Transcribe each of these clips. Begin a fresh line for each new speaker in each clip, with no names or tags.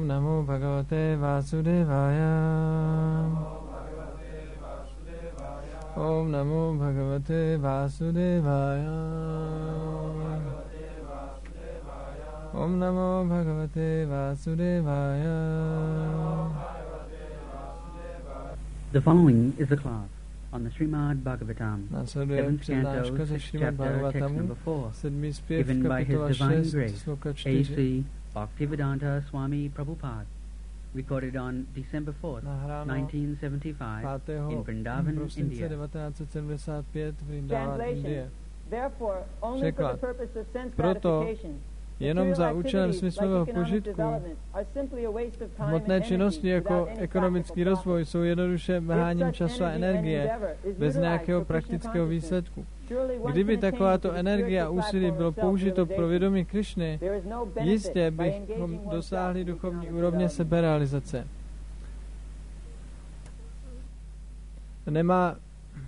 Om namo bhagavate Vasudevaya. Om namo bhagavate Vasudevaya. Om namo bhagavate Vasudevaya.
The following is a class on the Srimad Bhagavatam,
Následuje
7th
přednáška
canto,
ze
6th
Šrimad
chapter, text
Bhagavatamu,
number 4,
7. zpěv,
given by His
kapitola
Divine
6,
Grace,
sloka 4.
A.C. Bhaktivedanta Swami Prabhupada, recorded on December 4th,
Nahráno
1975,
5.
in Vrindavan,
prosince
India.
1975 v Vrindavan, Indie.
Therefore, only for
Překlad.
the purpose of sense
Proto
gratification,
jenom za účelem
material
smyslového
activities like
požitku
economic development are simply a waste of time
hmotné
and
činnosti
energy
jako
without any
ekonomický
practical
rozvoj jsou jednoduše mrháním
If such
času a
energy and
energie
endeavor is
bez
utilized
nějakého
for Krishna
praktického
consciousness,
výsledku.
surely one
Kdyby
can attain
takováto
to the
energie a
spiritual
úsilí
platform
bylo
of
použito pro
self-realization.
vědomí Krišny,
There is no benefit
jistě
by
bychom
engaging oneself
dosáhli
in
duchovní
economic
úrovně
development.
seberealizace. Nemá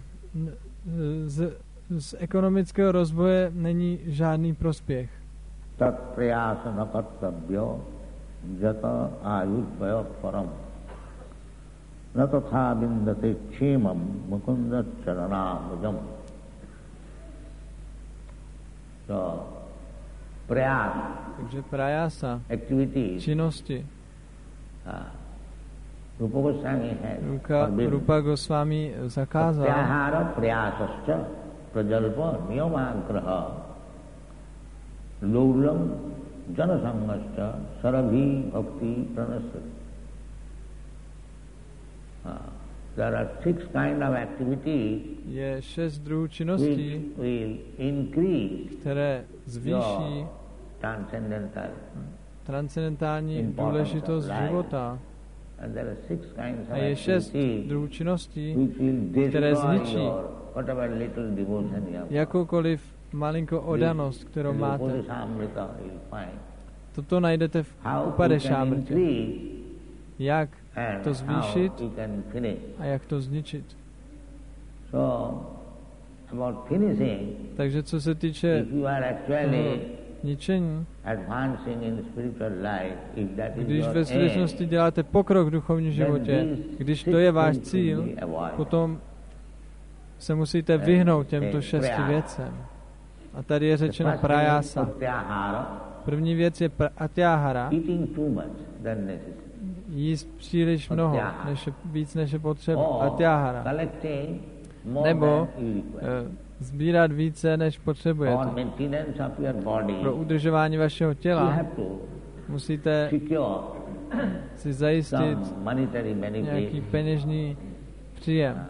z ekonomického rozvoje není žádný prospěch.
tat prayasa nakartabhyo jata ayurvaya param natatha vindate kshemam mukunda charanamujam. So, prayas,
Takže prajasa,
activities,
činnosti.
Rupa Goswami has forbidden.
Rupa Goswami zakázal.
Pratyahara prayasascha prajalpa niyamagraha laulam janasangascha sarabhi bhakti pranasya. There are 6 kind of activities
Je 6 druhů
which
činností,
will increase
které zvýší
your transcendental.
transcendentální důležitost života.
And there are 6 kinds
A
of
je 6
activities
druhů činností,
which will
které
destroy
zničí
your whatever little devotion you have.
jakoukoliv malinkou odanost, kterou
In the
máte.
Upadeshamrita you'll find
Toto najdete v
how you can
Upadešámrtě.
increase
Jak
and
to zvýšit
how you can finish.
a jak to zničit.
So, about finishing,
Takže co se týče
if you are actually
ničení,
advancing in spiritual life, if that is
když
your
ve
aim,
skutečnosti děláte pokrok v duchovním životě, když to je váš cíl, potom se musíte vyhnout těmto 6 věcem. A tady je řečeno prajasa. První věc je atyahara,
eating too much than necessary.
jíst příliš mnoho, víc než je potřeba. Atyahara.
Collecting more
Nebo
than you require.
sbírat více, než potřebujete.
For maintenance of your body,
Pro udržování vašeho
you
těla
have to
musíte
secure
si zajistit
some monetary
nějaký
benefit.
peněžní příjem.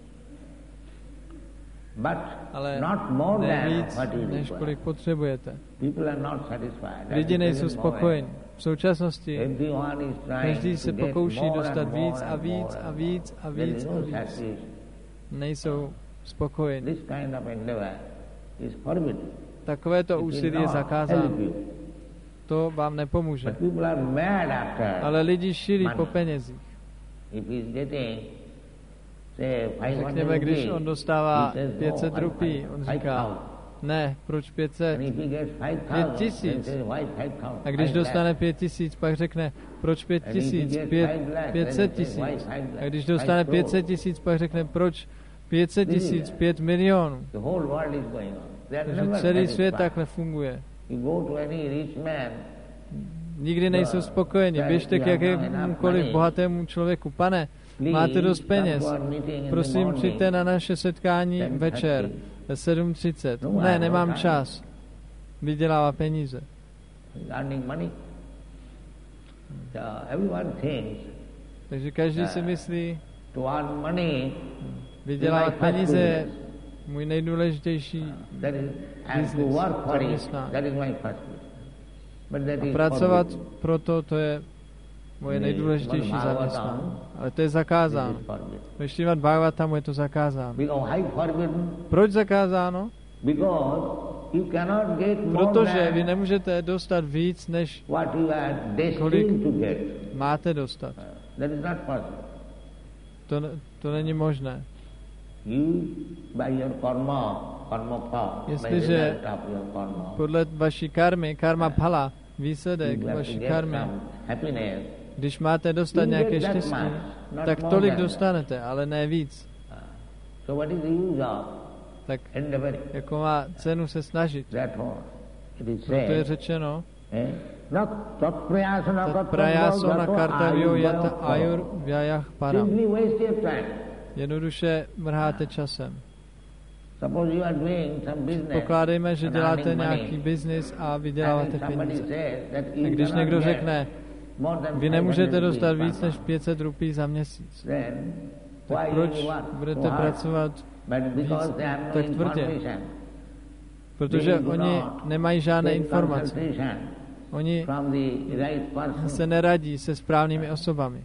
But
Ale
not more
ne
than
víc,
what you
než
require.
kolik potřebujete.
People are not satisfied. At
Lidi
the
nejsou
present
spokojeni.
moment,
V současnosti
everyone is trying
každý se
to get
pokouší
more
dostat
and more
víc a
and
víc
more
a
and
víc a
more. There
víc
is
a
no
víc.
satisfaction.
Nejsou spokojeni.
This kind of endeavor is forbidden.
Takovéto
It will
úsilí je
not
zakázáno.
help you.
To vám nepomůže.
But people are mad after
Ale lidi šílí
money.
po penězích.
If he is getting, say, 500
Řekněme, když
rupees,
on dostává
he says,
500
no,
rupí, on říká, ne, proč 500?
And if he gets 5,000,
5,000.
then says, why 5,000?
A když
5
dostane
lakhs.
5,000, pak řekne, proč 5,000?
And if he gets 5 lakhs,
500
then he says, why
000.
5 lakhs?
A když dostane
5 crore.
500 000, pak řekne, proč 500 000, 5 milionů.
The whole world is going on. They are
Takže
never
celý svět
satisfied.
takhle funguje.
You go to any rich man,
Nikdy nejsou spokojeni. Běžte k jakémukoliv bohatému člověku. Pane, máte dost peněz. Prosím, přijďte na naše setkání večer ve 7:30. Ne, nemám čas. Vydělává peníze.
earning money. So everyone thinks
Takže každý si myslí,
to earn money,
vydělávat peníze je můj nejdůležitější
that is, and to work for it, that is my first business. But that
a
is
pracovat
forbidden.
proto, to je moje nejdůležitější zaměstnání. Ale to je zakázáno.
It is forbidden.
Ve Šrimad Bhagavatamu je to zakázáno.
Because why forbidden?
Proč zakázáno?
Because you cannot get more
Protože vy
than
nemůžete dostat víc, než
what you are
kolik
destined to get.
máte dostat.
That is not possible.
To není možné.
You, by your karma pha, by
Jestliže
result of your karma,
podle vaší karmy, karma phala, výsledek vaší karmy. Když máte dostat nějaké štěstí, tak tolik dostanete, ale ne víc. Tak jako má cenu se snažit. Proto je řečeno, tat prayasona kartavyo yata ayur vyayah param. Jednoduše mrháte časem. Pokládejme, že děláte nějaký biznis a vyděláváte peníze. A když někdo řekne, vy nemůžete dostat víc než 500 rupí za měsíc, tak proč budete pracovat víc tak tvrdě? Protože oni nemají žádné informace. Oni se neradí se správnými osobami.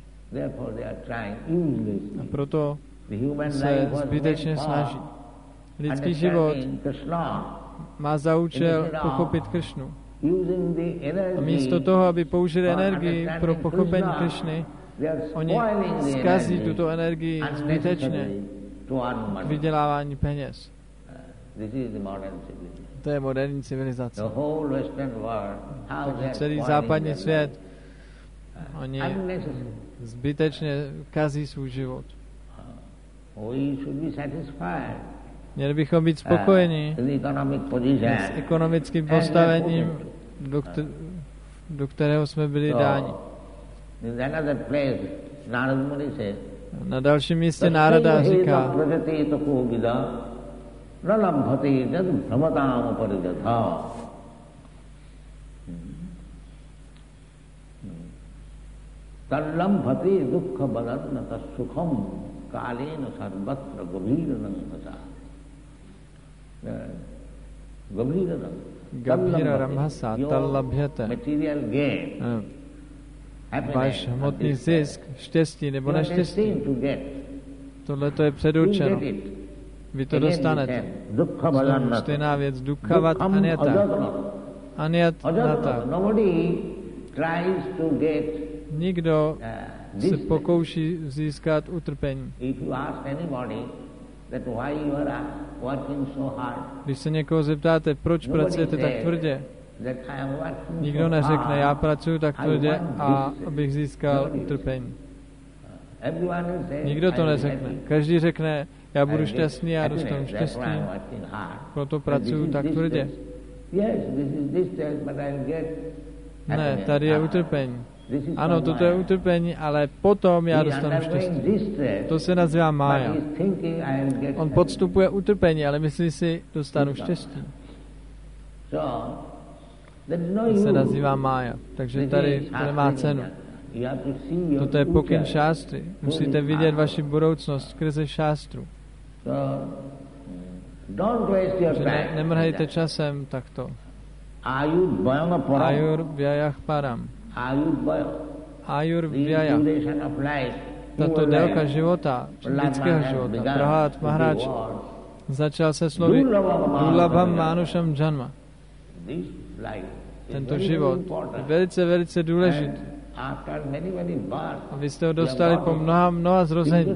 A proto se zbytečně snaží. Lidský život má za účel pochopit Krišnu. A místo toho, aby použili energii pro pochopení Krišny, oni zkazí tuto energii zbytečně k vydělávání peněz. To je moderní civilizace. Takže celý západní svět, oni zbytečně kazí svůj život. Měli bychom být spokojeni s ekonomickým postavením, do kterého jsme byli dáni. Na dalším místě Nárada říká,
Tallambhati dukkha badatnata sukham kalena sarvatra gabhiranam bhasa.
Gabhiranam bhasa tallabhyate. Váš hmotný zisk, štěstí nebo neštěstí, tohle to je předurčeno. Vy to dostanete. Stejná věc. Dukkhavat anyata. Anyata. Nikdo se pokouší získat utrpení. Když se někoho zeptáte, proč pracujete tak tvrdě, nikdo neřekne, já pracuji tak tvrdě, a abych získal utrpení. Nikdo to neřekne. Každý řekne, já budu šťastný, já dostanu štěstí, proto pracuji tak tvrdě. Ne, tady je utrpení. Ano, toto je utrpení, ale potom já dostanu štěstí. To se nazývá mája. On podstupuje utrpení, ale myslí si, dostanu štěstí. To se nazývá mája. Takže tady to nemá cenu. Toto je pokyn šástry. Musíte vidět vaši budoucnost skrze šástru. Nemrhejte časem takto. Ayur vyayah param. Ayur vyayah. Tato délka života, lidského života, Prahlad Maharaj začal se slovy Durlabham Manusham Janma. Tento život je velice, velice důležitý. A vy jste ho dostali po mnoha zrození.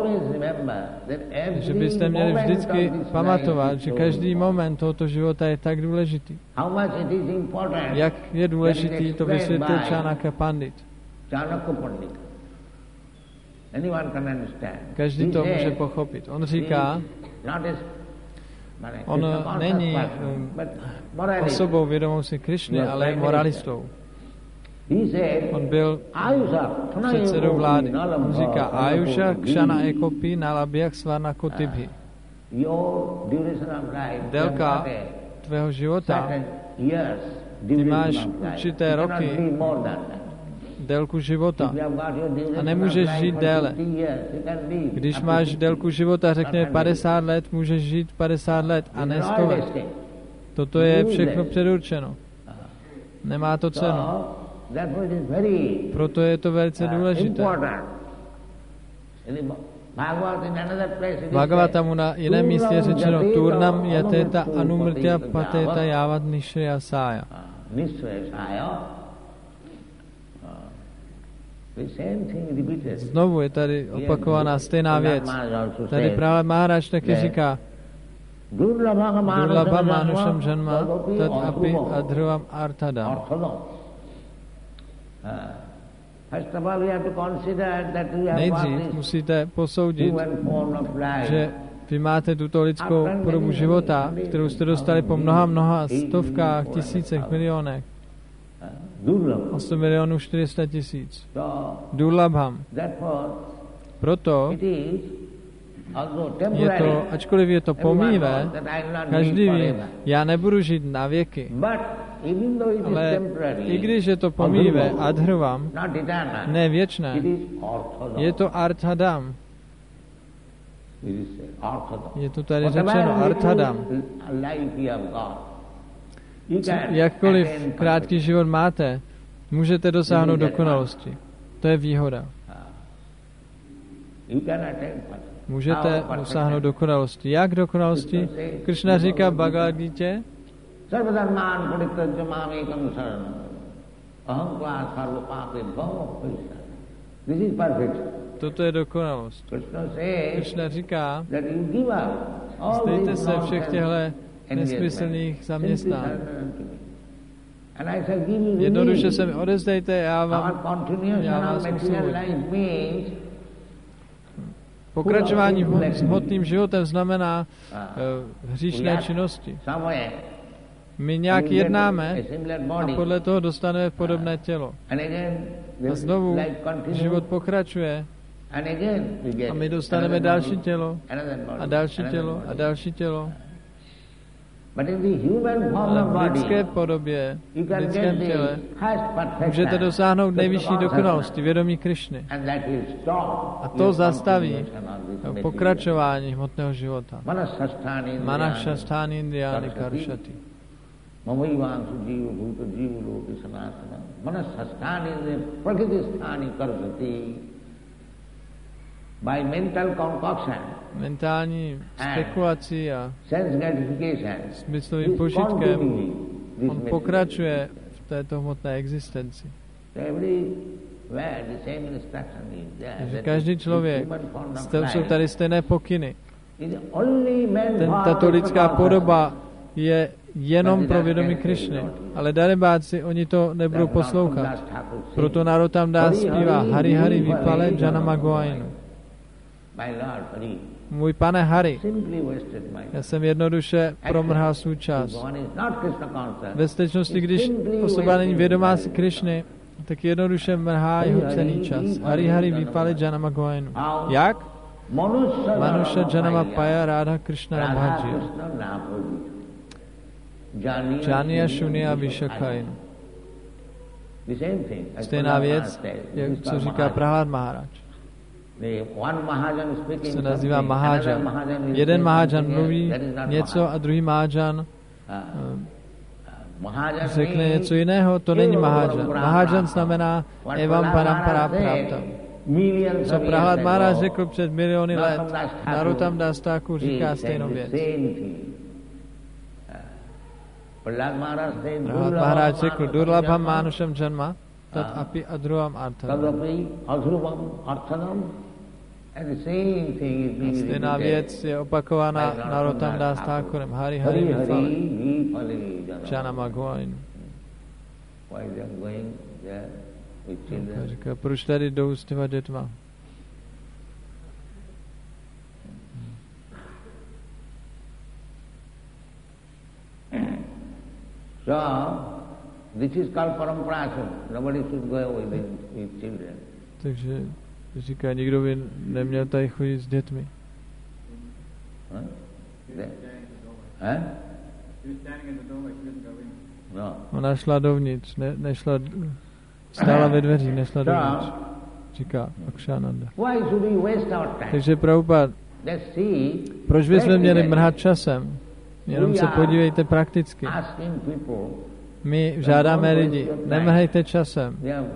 Že byste měli vždycky pamatovat, že každý moment tohoto života je tak důležitý. Jak je důležitý, to vysvětlil Čanaka Pandit. Každý to může pochopit. On říká, on není osobou vědomou si Krišny, ale moralistou. On byl předsedou vlády. On říká, Ayusha kshana ekopi nalabhyah svarna kotibhi. Délka tvého života, ty máš určité roky, délku života a nemůžeš žít déle. Když máš délku života, řekne 50 let, můžeš žít 50 let a ne 100 let. Toto je všechno předurčeno. Nemá to cenu. Proto je to velice důležité. Bhagavatamu na jiném místě je řečeno Turnam yateta anumrtya pateta yavat nishrayasaya. Znovu je tady opakovaná stejná věc. Tady Prahlad Maharaj taky říká Durlabham Manusham Janma tat api adhruvam arthadam.
First of all, we have to consider that you have got
Nejdřív
this
musíte posoudit,
human form of life.
že vy máte tuto lidskou podobu života, kterou jste dostali po mnoha stovkách, tisícech, milionech. 8 milionů 400 tisíc. Durlabham. Proto je to, ačkoliv je to pomíjivé, každý ví, já nebudu žít na věky. Ale i když je to pomíjivé, adhrvam, ne věčné, je to arthadam. Je to tady řečeno arthadam. Jakkoliv krátký život máte, můžete dosáhnout dokonalosti. To je výhoda. Můžete dosáhnout dokonalosti. Jak dokonalosti? Krishna říká v Bhagavad Gita, toto je dokonalost. Krishna říká, vzdejte se všech těchto nesmyslných zaměstnání. Jednoduše se mi odezdejte, já vás usiluji. Pokračování s hmotným životem znamená hříšné činnosti. My nějak jednáme a podle toho dostaneme podobné tělo. A znovu život pokračuje a my dostaneme další tělo a další tělo a další tělo. Ale v lidské podobě, v lidském těle, můžete dosáhnout nejvyšší dokonalosti, vědomí Krišny. A to zastaví pokračování hmotného života. Manakshasthani indriyani karshati.
By mental concoction,
mentální spekulací a smyslovým požitkem on pokračuje v této hmotné existenci. Takže každý člověk, jsou tady stejné pokyny. Tato lidská podoba je jenom pro vědomí Krišny, ale darebáci, oni to nebudou poslouchat. Proto Narottam Das zpívá Hari Hari Vipale Janama Goainu. Můj pane Hari, já jsem jednoduše promrhal svůj čas. Ve skutečnosti, když osoba není vědomá si Krišny, tak jednoduše mrhá jeho celý čas. Hari Hari Vipale Janama Goainu. Jak? Manusha Janama Paya Radha Krishna Bhajya. Janiya Shunya Vishakainu. Stejná věc, jak co říká Prahlad Maharaj. Se nazývá Mahajan. Jeden Mahajan mluví něco a druhý Mahajan řekne něco jiného, to není Mahajan. Mahajan znamená Evam Parampara Praptam. Co Prahlad Maharaj řekl před miliony let, Narottam Das Thakur říká stejnou věc. Prahlad Maharaj řekl, Durlabham Manusham Janma, Tat api adruvam arthadam. Stejná věc je opakována Narottam Das Thakurem. Hari Hari Vipale Janama Goainu. Říká, proč tady jdou s těma dětma?
This is called parampara. Nobody should go away with children.
Takže říká, nikdo by neměl tady chodit s dětmi. Ona šla dovnitř, nešla, stála ve dveřích, nešla dovnitř. Říká Akshyananda. Takže Prabhupada, proč bychom měli mrhat časem? Jenom se podívejte prakticky. My žádáme lidi, nemrhejte časem.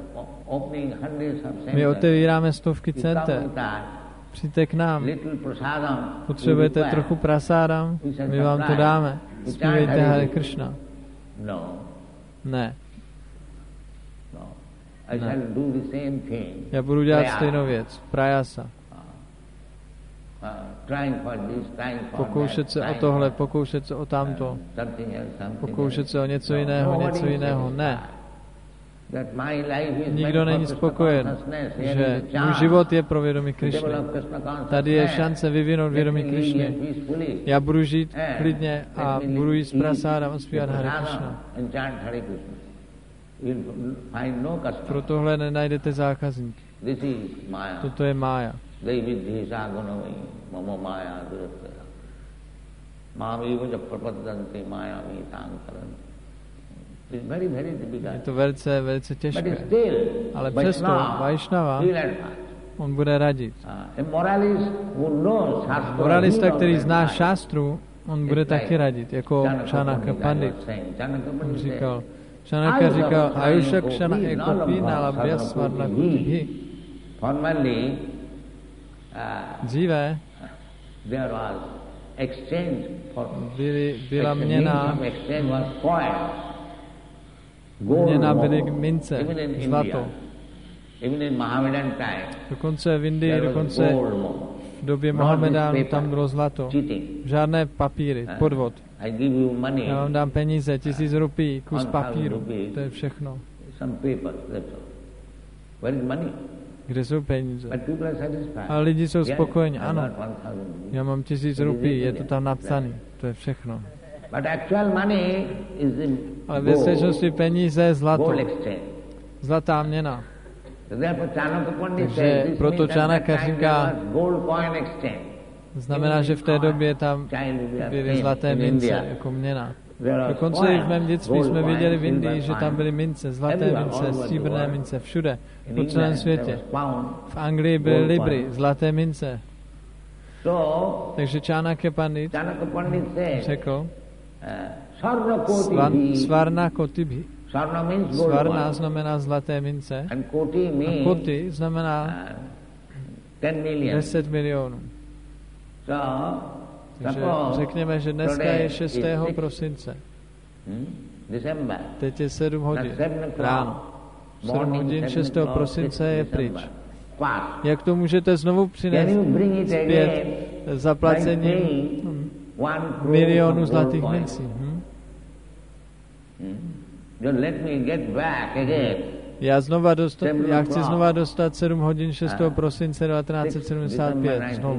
My otevíráme stovky center. Přijďte k nám. Potřebujete trochu prasádam? My vám to dáme. Zpívejte Hare Krishna. Ne. Já budu dělat stejnou věc. Prayasa. Pokoušet se o tohle, pokoušet se o tamto. Pokoušet se o něco jiného. Ne. Nikdo není spokojen, že můj život je pro vědomí Krišny. Tady je šance vyvinout vědomí Krišny. Já budu žít klidně a budu jíst prasáda a zpívat Hare Krishna. Pro tohle nenajdete zákazník. Toto je mája. Je to velice, velice těžké. Ale přesto Vaishnava, on bude radit. Moralista, který zná šástru, on bude taky radit, jako Chanaka Pandit. On říkal, Chanaka říkal, Ayusha Kshana ekopi nalabhya svarna kutibhi. Dříve byla měna byly mince, zlato. Dokonce v Indii, dokonce v době Mohamedánů tam bylo zlato. Žádné papíry, podvod. Já vám dám peníze, 1000 rupí, kus papíru, to je všechno. Kde jsou peníze? Ale lidi jsou spokojeni, ano. Já mám 1000 rupí, je to tam napsané, to je všechno. Ale ve skutečnosti peníze je zlato. Zlatá měna. Takže proto Chanaka říká, znamená, že v té době tam byly zlaté mince jako měna. Dokonce i v mém dětství jsme viděli v Indii, že tam byly mince, zlaté mince, stříbrné mince, všude, po celém světě. V Anglii byly libry, zlaté mince. Takže Chanaka Pandit řekl, Svarna kotibhi. Svarna znamená zlaté mince a koti znamená 10 milionů. Takže řekněme, že dneska je 6. prosince. Teď je 7 hodin ráno. 7 hodin 6. prosince je pryč. Jak to můžete znovu přinést zpět zaplacením milionu zlatých mincí? Já chci znova dostat 7 hodin 6. prosince 1975 znovu.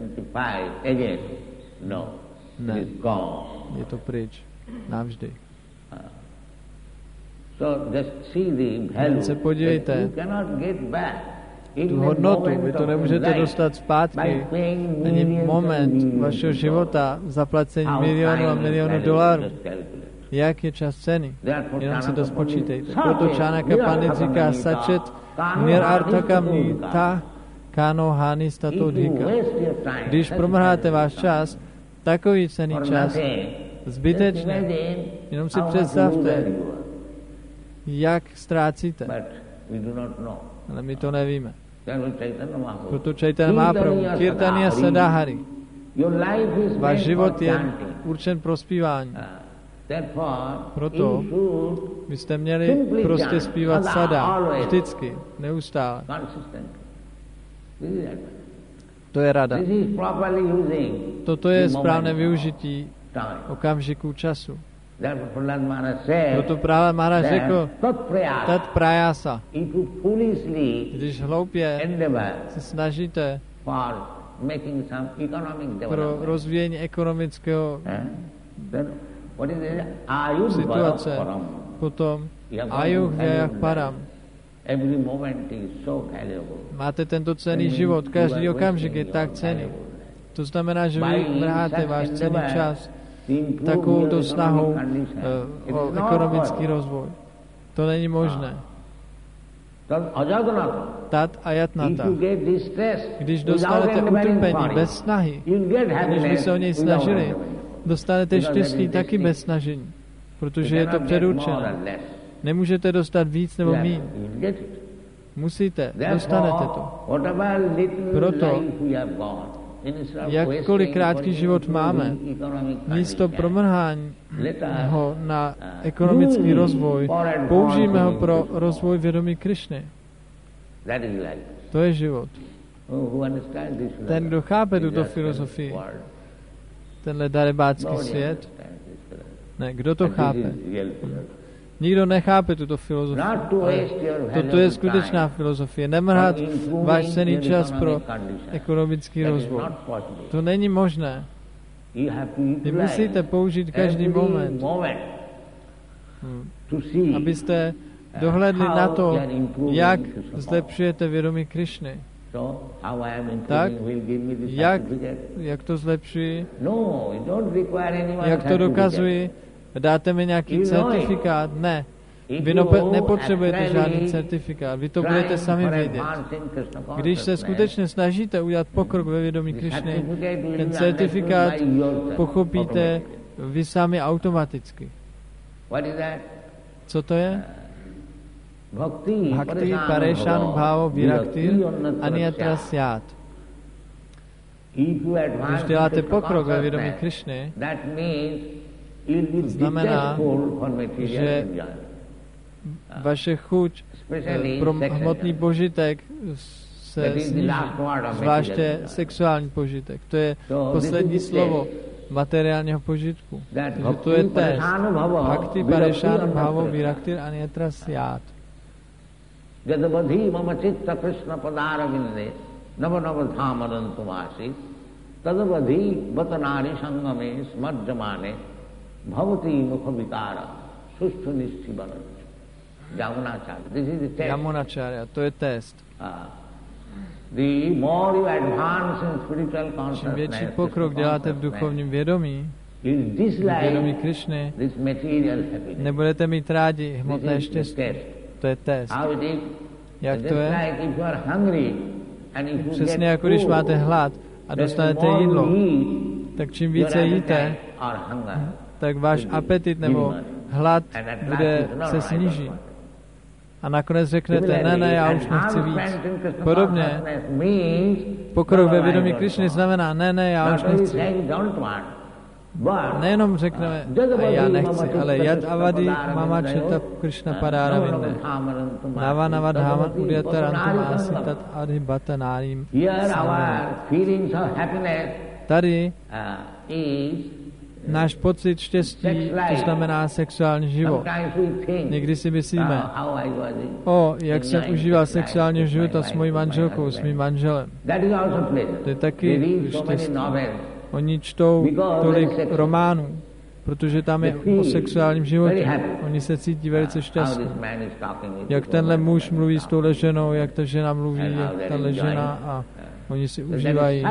Ne, je to pryč. Navždy. Jen se podívejte, tu hodnotu, vy to nemůžete dostat zpátky. Ani moment vašeho života zaplacení milionu a milionu dolarů. Jak je čas ceny? Jenom si to spočítejte. Proto Chanaka Pandit říká Sačet nirarthakam nita kano hani stato dhika. Když promrháte váš čas, takový cenný čas, zbytečně, jenom si představte, jak ztrácíte. Ale my to nevíme. Proto Chaitanya Mahaprabhu, Kirtaniya Sadahari. Váš život je určen pro zpívání. Proto byste měli prostě zpívat sada, vždycky, neustále. To je rada. Toto je správné využití okamžiku času. Proto Prahlad Maharaj řekl, tat prayasa. Když hloupě se snažíte pro rozvíjení ekonomického situace, potom ayuh vyayah param. Máte tento cenný život, každý okamžik je tak cenný. To znamená, že vy mrháte váš cenný čas takovouto snahou o ekonomický rozvoj. To není možné. Tat ayatnata. Když dostanete utrpení bez snahy, když by se o něj snažili, dostanete štěstí taky bez snažení, protože je to předurčené. Nemůžete dostat víc nebo míň. Musíte, dostanete to. Proto, jakkoliv krátký život máme, místo promrhání ho na ekonomický rozvoj, použijeme ho pro rozvoj vědomí Krišny. To je život. Ten, kdo chápe tuto filozofii, tenhle darebácký svět, ne, kdo to chápe? Nikdo nechápe tuto filozofii. Toto je skutečná filozofie. Nemrhat váš cenný čas pro ekonomický rozvoj. To není možné. Vy musíte použít každý moment, abyste dohlédli na to, jak zlepšujete vědomí Krišny. Tak, jak to zlepšuji, jak to dokazuji, dáte mi nějaký certifikát? Ne. Vy nepotřebujete žádný certifikát, vy to budete sami vědět. Když se skutečně snažíte udělat pokrok ve vědomí Krišny, ten certifikát pochopíte vy sami automaticky. Co to je? Bhakti Parešan Bhavo Viraktir Anyatra Syat. Když děláte pokrok ve vědomí Krišny, znamená, že vaše chuť pro hmotný požitek se sníží, zvláště sexuální požitek. To je poslední slovo materiálního požitku. Takže to je test. Bhakti Parešan Bhavo Viraktir Anyatra Syat.
Jadavadhi mama chitta Krishna padaravinde nava nava dhamarantumasi tadavadhi vatanari sangame smarjamane bhavati mukhavikara sustu nishchivanam. Yamunacharya. This is the test.
Yamunacharya, to je test.
The more you advance in spiritual consciousness,
čím větší pokrok děláte v duchovním vědomí, vědomí Krišny, nebudete mít rádi hmotné štěstí. To je test. Jak to je? Přesně jako když máte hlad a dostanete jídlo, tak čím více jíte, tak váš apetit nebo hlad se sníží. A nakonec řeknete, ne, já už nechci víc. Podobně, pokrok ve vědomí Krišny znamená, ne, já už nechci. Nejenom řekneme, já nechci, ale Yad Avadi Mama Chitta Krishna Padaravinde Nava Nava Dhaman Udyatarantum Asitat Adhibhatanarim. Tady náš pocit štěstí, to znamená sexuální život. Někdy si myslíme, jak jsem užíval sexuálního života s mojí manželkou, s mým manželem. To je taky štěstí. Oni čtou tolik románů, protože tam je o sexuálním životě. Oni se cítí velice šťastní. Jak tenhle muž mluví s touhle ženou, jak ta žena mluví, jak tahle žena a oni si užívají.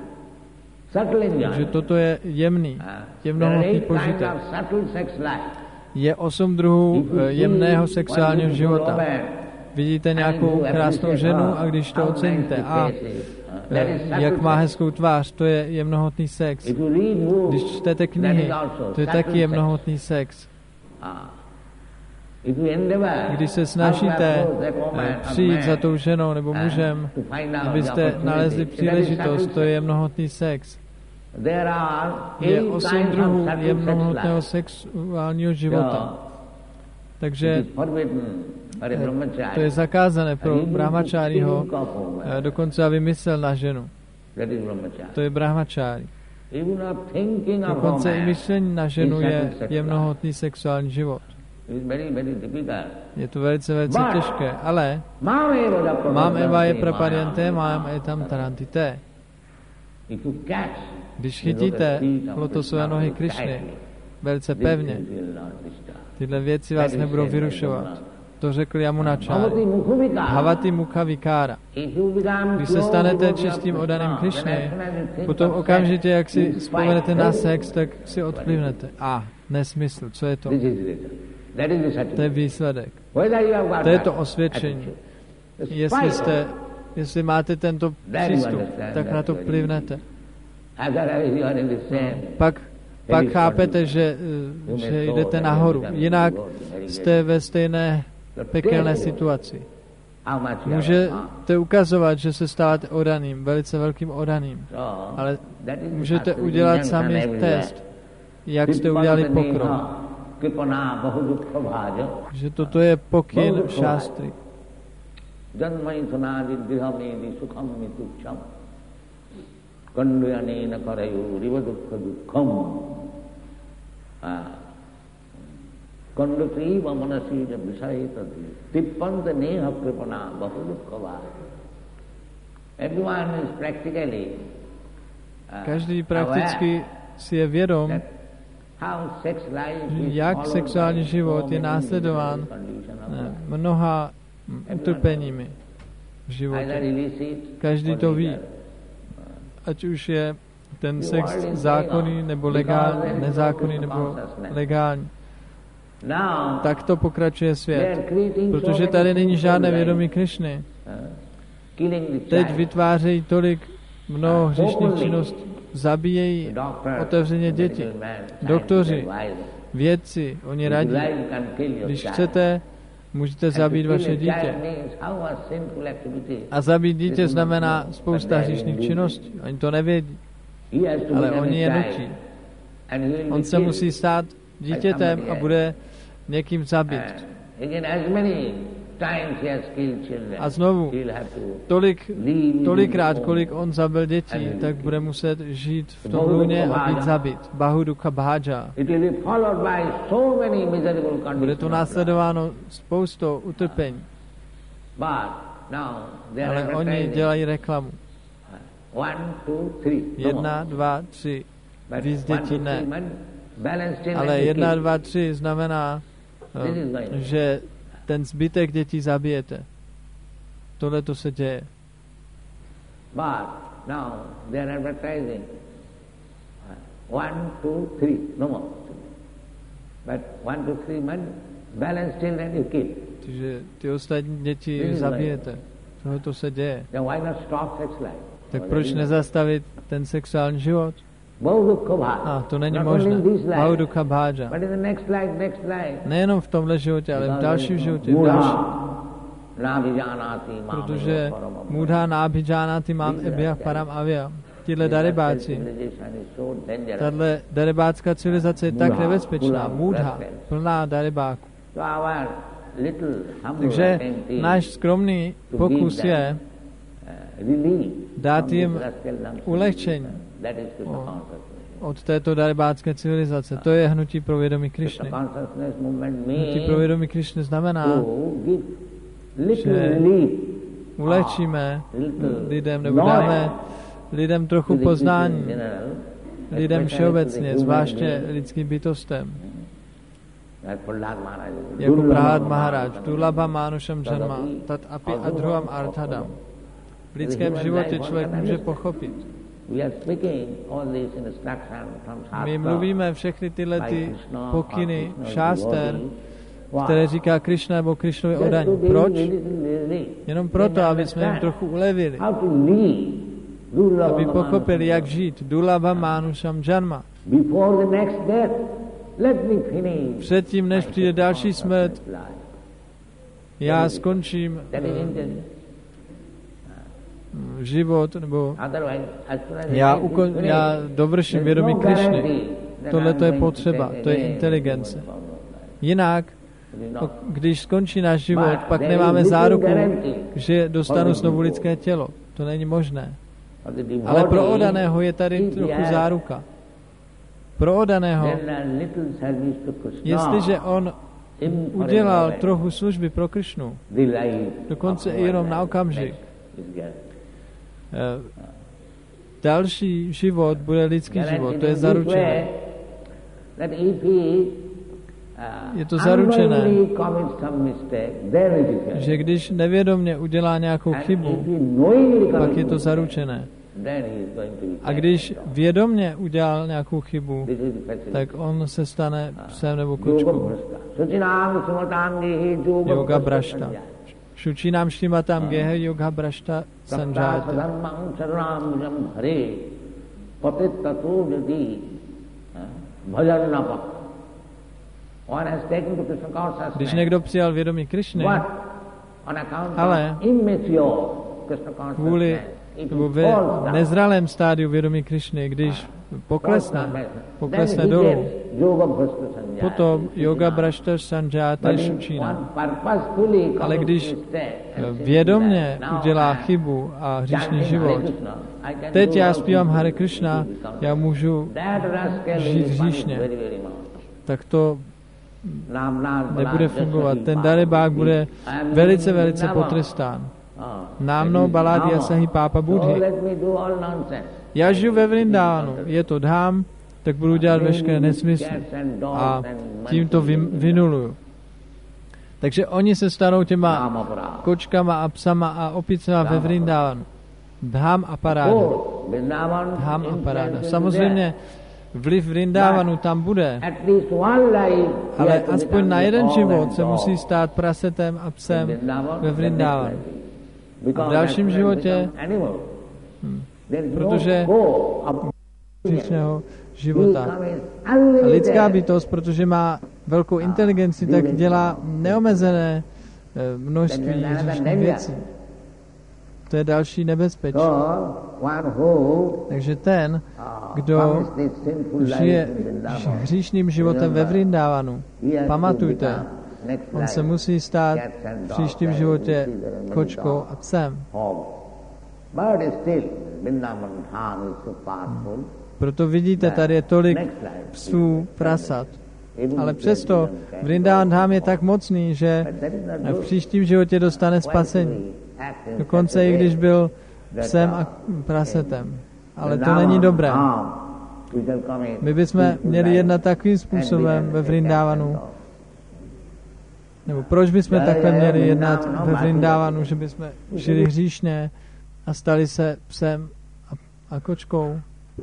Takže toto je jemnohmotný požitek. Je 8 druhů jemného sexuálního života. Vidíte nějakou krásnou ženu a když to oceníte, jak má hezkou tvář, to je jemnohmotný sex. Když čtete knihy, to je taky jemnohmotný sex. Když se snažíte přijít za tou ženou nebo mužem, abyste nalezli příležitost, to je jemnohmotný sex. Je 8 druhů jemnohmotného sexuálního života. Takže to je zakázané pro brahmačáriho, dokonce aby myslel na ženu. To je brahmačári. Dokonce i myšlení na ženu je jemnohmotný sexuální život. Je to velice, velice těžké, ale mám eva je prapadyante, mám etam tarantite. Když chytíte lotosové nohy Krišny velice pevně, tyhle věci vás nebudou vyrušovat. To řekl Yamunacharya. Bhavati mukha vikára. Když se stanete čistým oddaným Krišny, potom okamžitě, jak si vzpomenete na sex, tak si odplivnete. Nesmysl, co je to? To je výsledek. To je to osvědčení. Jestli máte tento přístup, tak na to plivnete. Pak chápete, že jdete nahoru. Jinak jste ve stejné pekelné situaci. Můžete ukazovat, že se stáváte oddaným, velice velkým oddaným. Ale můžete udělat sami test, jak jste udělali pokrok. Že toto je pokyn šástry.
Kanduyanena karayu riva dukkha dukkham. Kondutriva manasija visayatadhi. Tippanta neha kripana bahudukava. Everyone is practically
Každý prakticky si je vědom, jak sexuální život je následován mnoha utrpeními v životě. Každý to ví. Ať už je ten sex zákonný nebo legální, nezákonný nebo legální. Tak to pokračuje svět. Protože tady není žádné vědomí Krišny. Teď vytvářejí tolik mnoho hříšných činností. Zabíjejí otevřeně děti. Doktoři, vědci, oni radí. Když chcete, můžete zabít vaše dítě. A zabít dítě znamená spousta hříšných činností. Oni to nevědí. Ale oni je nutí. On se musí stát dítětem a bude někým zabit. A znovu, tolikrát, kolik on zabil dětí, tak bude muset žít v tom lůně a být zabit. Bahudukha bhaja. Bude to následováno spoustou utrpení. Ale oni dělají reklamu. 1, 2, 3. Víc dětí ne. Ale 1, 2, 3 znamená, že ten zbytek dětí zabijete. Tohle to se děje. Takže ty ostatní děti zabijete. Tohle to se děje. Tak proč nezastavit ten sexuální život? To není možné. Bahudukha bhaja. Nejenom v tomhle životě, ale v dalším životě. Protože mudha nábhijánati mám ebhyah param avya. Tihle darebáci. Tahle darebácká civilizace je tak nebezpečná. Mudha, plná darebáků. Takže náš skromný pokus je dát jim ulehčení od této darebácké civilizace. To je hnutí pro vědomí Krišny. Hnutí pro vědomí Krišny znamená, že ulehčíme lidem, nebo dáme lidem trochu poznání, lidem všeobecně, zvláště lidským bytostem. Jako Prahlad Maharaj, Dulabha Manusham Janma, Tat Api Adhruvam Arthadam. V lidském životě člověk může pochopit. My mluvíme všechny tyhle ty pokyny šáster, které říká Krišna nebo Krišnovi oddaní. Proč? Jenom proto, aby jsme jim trochu ulevili. Aby pochopili, jak žít. Dulabha Manusham Janma. Předtím, než přijde další smrt, já skončím život, nebo já dovrším vědomí Krišny. Tohle to je potřeba, to je inteligence. Jinak, když skončí náš život, pak nemáme záruku, že dostanu znovu lidské tělo. To není možné. Ale pro oddaného je tady trochu záruka. Pro oddaného, jestliže on udělal trochu služby pro Krišnu, dokonce i jenom na okamžik, další život bude lidský život, to je zaručené. Je to zaručené, že když nevědomně udělá nějakou chybu, pak je to zaručené. A když vědomně udělal nějakou chybu, tak on se stane psem nebo kočkou. Yoga brashta. Šučinám šlimatam gehe yoga brashta sanjata. Když někdo přijal vědomí Krišny, ale kvůli nebo ve nezralém stádiu vědomí Krišny, když poklesne dolů, potom yoga brashta sanjata šučina. Ale když vědomně udělá chybu a hříšný život, teď já zpívám Hare Krishna, já můžu žít hříšně. Tak to nebude fungovat. Ten darebák bude velice, velice potrestán. Námno baládia sahi pápa budhy. Já žiju ve Vrindávánu, je to dhám, tak budu dělat veškeré nesmysly a tím to vynuluju. Takže oni se stanou těma kočkama a psama a opicema ve Vrindávánu. Dhám a paráda. Dhám a paráda. Samozřejmě vliv Vrindávanu tam bude, ale aspoň na jeden život se musí stát prasetem a psem ve Vrindávanu. A v dalším životě, protože vnitřního života. A lidská bytost, protože má velkou inteligenci, tak dělá neomezené množství ježišných věcí. To je další nebezpečí. Takže ten, kdo žije hříšným životem ve Vrindávanu, pamatujte, on se musí stát v příštím životě kočkou a psem. Proto vidíte, tady je tolik psů, prasat. Ale přesto Vrindavan Dhám je tak mocný, že v příštím životě dostane spasení. Dokonce i když byl psem a prasetem. Ale to není dobré. My bychom měli jednat takovým způsobem ve Vrindávanu. Nebo proč bychom takhle měli jednat ve Vrindávanu, že bychom žili hříšně a stali se psem a kočkou?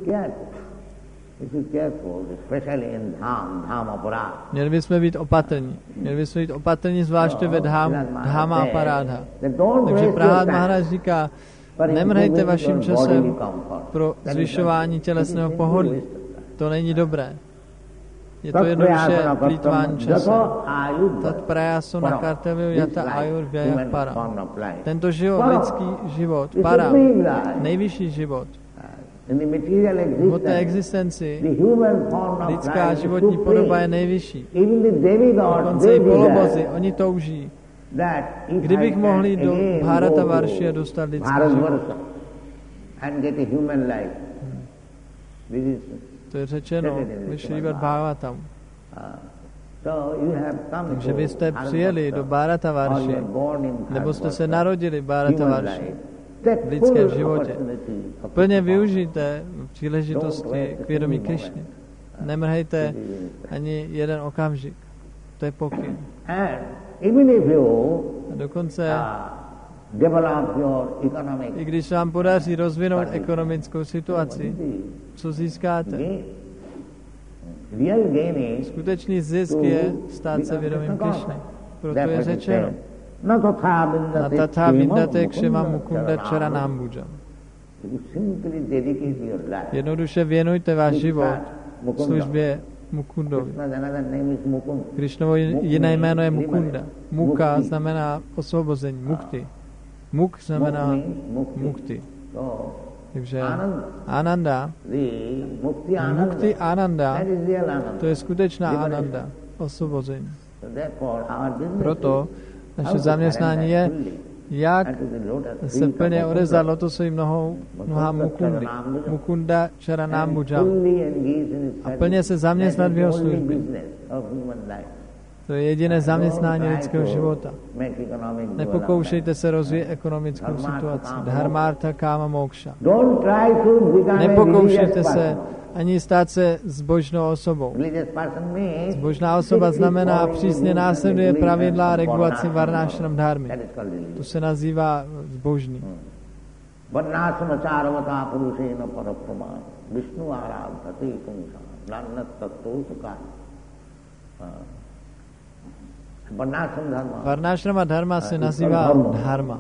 Měli bychom být opatrní. Měli bychom být opatrní zvláště ve dháma a parádha. Takže Prahlad Maharaj říká, nemrhejte vaším časem pro zvyšování tělesného pohodlí. To není dobré. Je to jednoduše plýtvání času. Tat prajaso na kartevil jata ajur vyjah para. Tento život, lidský život, para, nejvyšší život, v hmotné existenci lidská životní podoba je nejvyšší. Dokonce i polobozy, oni touží. Kdybych mohl jít do Bharata Varši a dostat lidský život. To je řečeno ve Šrímad Bhagavatam. Takže vy jste přijeli do Bharata Varši, nebo jste se narodili v Bharata Varši, v lidském životě. Plně využijte příležitosti k vědomí Krišny. Nemrhejte ani jeden okamžik. To je pokyn. A dokonce, i když vám podaří rozvinout ekonomickou situaci, co získáte? Skutečný zisk je stát se vědomým Krišny. Proto je řečeno, na tatha vindate kšema mukunda charanambujam. Jednoduše věnujte váš život službě Mukundovi. Krišnovo jiné jméno je Mukunda. Muka znamená osvobození, mukti. Muk znamená mukti. Takže Ananda, mukti Ananda, to je skutečná Ananda, osvobození. Proto naše zaměstnání je, jak se plně odevzdat lotosovým nohám Mukundy. Mukunda Charanambujam. A plně se zaměstnat v jeho službě. To je jediné zaměstnání lidského života. Nepokoušejte se rozvíjet ekonomickou situaci. Dharmartha káma moksha. Nepokoušejte se ani stát se zbožnou osobou. Zbožná osoba znamená přísně následuje pravidla a regulaci varnášram dharmy. To se nazývá zbožný. Varnášrama dharma se nazývá dharma.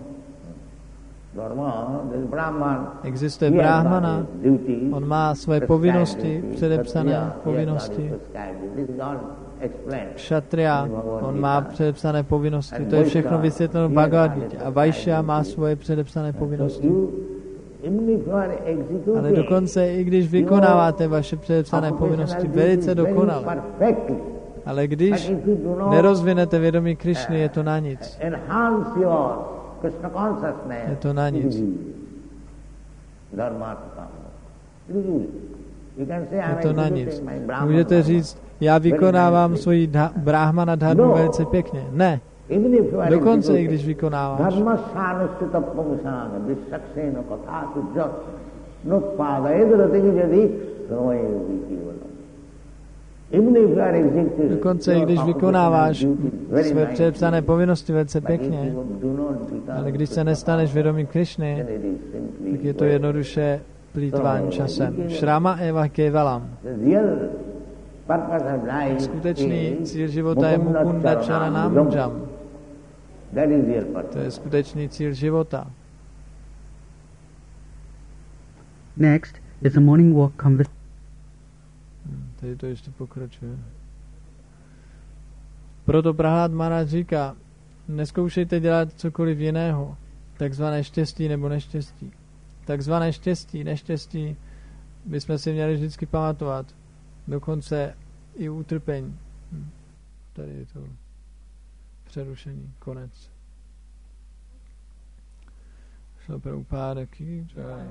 Existuje brahmana, on má svoje povinnosti, předepsané povinnosti. Kshatriya, on má předepsané povinnosti. To je všechno vysvětleno v Bhagavad Gita. A Vaishya má svoje předepsané povinnosti. Ale dokonce, i když vykonáváte vaše předepsané povinnosti velice dokonale, ale když nerozvinete vědomí Krišny, je to na nic. Je to na nic. Je to na nic. Můžete říct, já vykonávám svoji brahmana dharmu velice pěkně. Ne. Dokonce i když vykonáváš. Dokonce i když vykonáváš své předepsané povinnosti velice pěkně, ale když se nestaneš vědomím Krišny, tak je to jednoduše plýtvání časem. Šrama eva kevalam. Skutečný cíl života je Mukunda Charanamjam. To je skutečný cíl života.
Next is a morning walk conversation.
Tady to ještě pokračuje. Proto Prahlad Maharaj říká, neskoušejte dělat cokoliv jiného, takzvané štěstí nebo neštěstí. Takzvané štěstí, neštěstí bychom si měli vždycky pamatovat. Dokonce i utrpení. Tady je to přerušení, konec. Šlo Prabhupáda ki jai.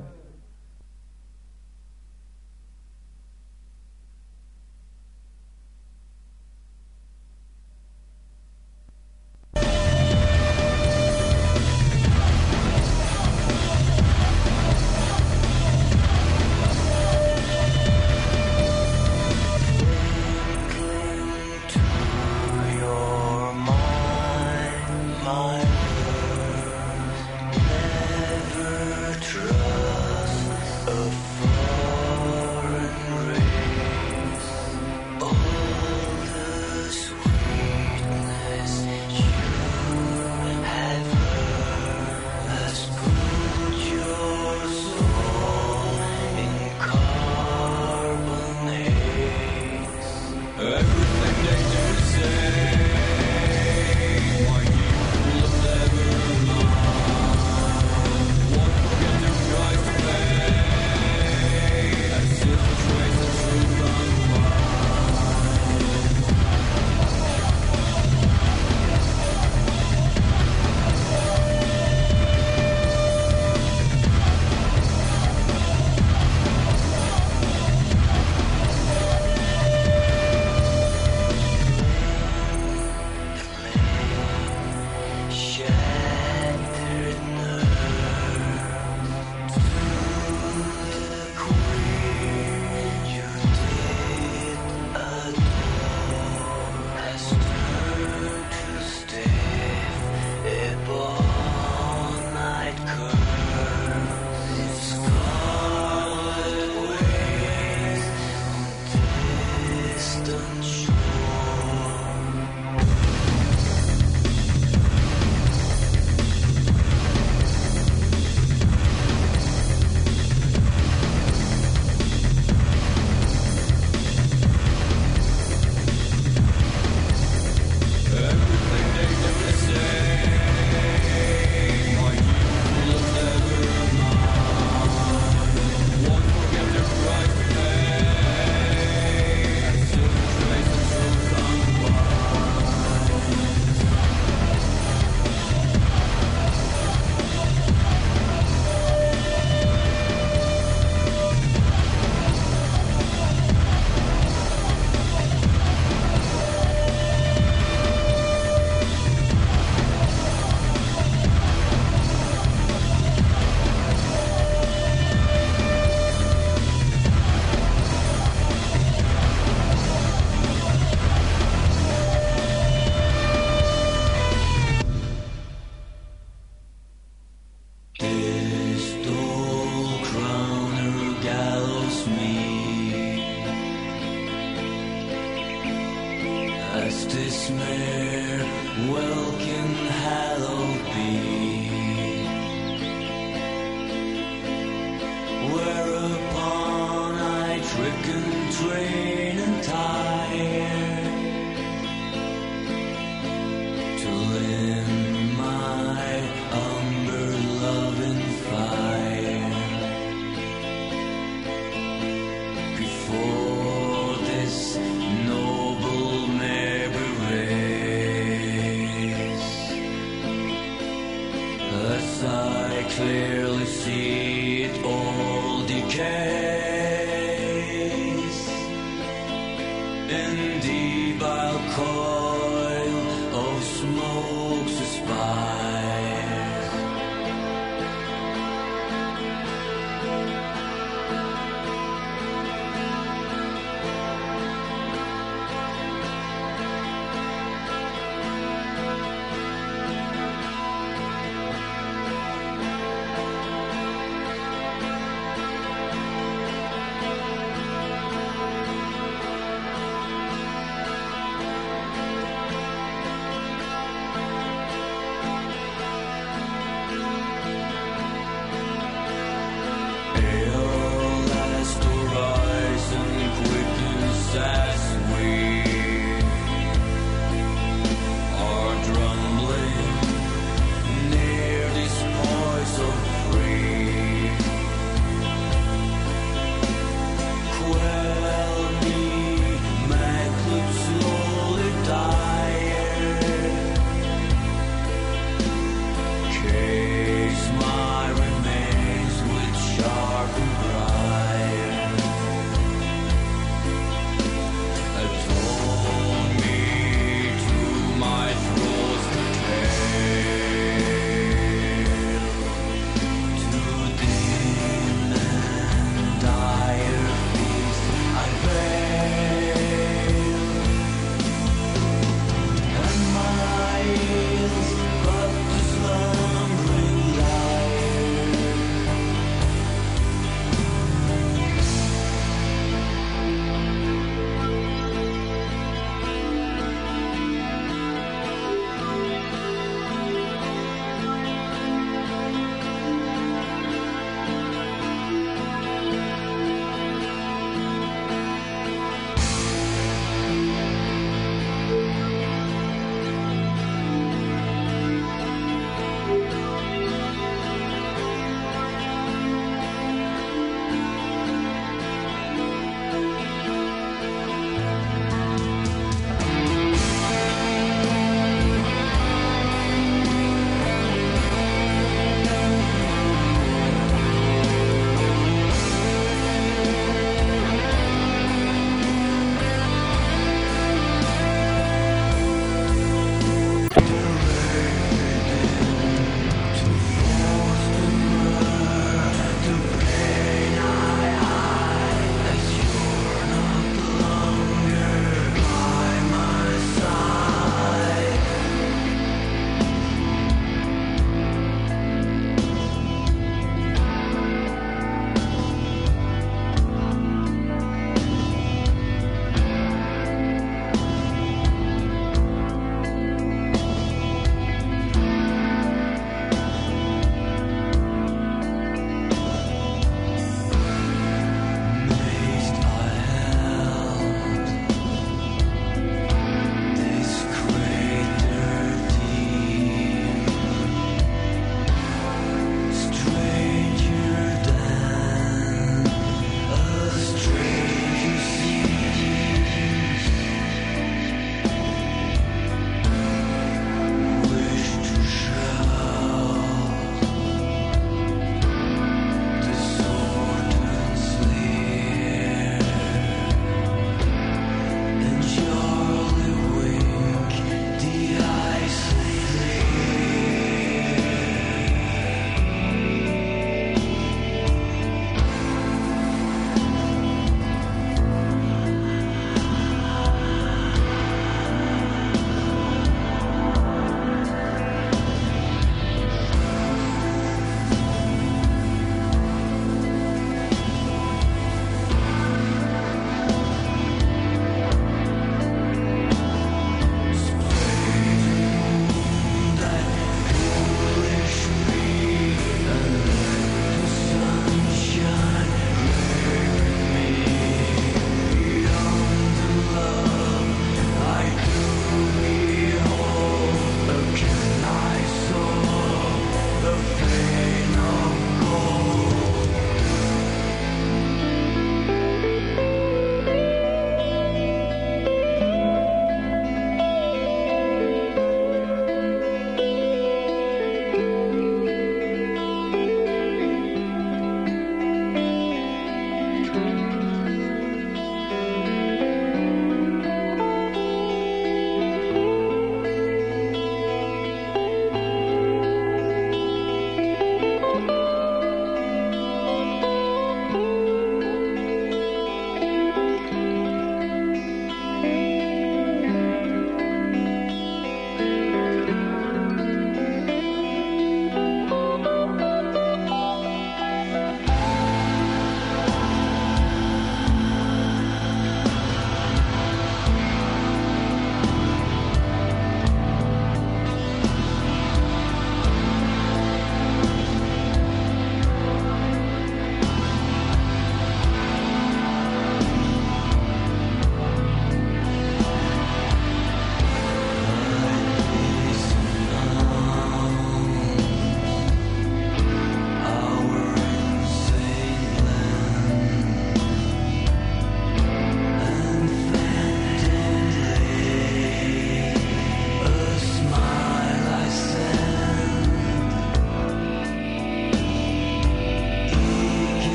Clearly see it all decay.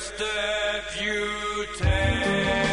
step you take.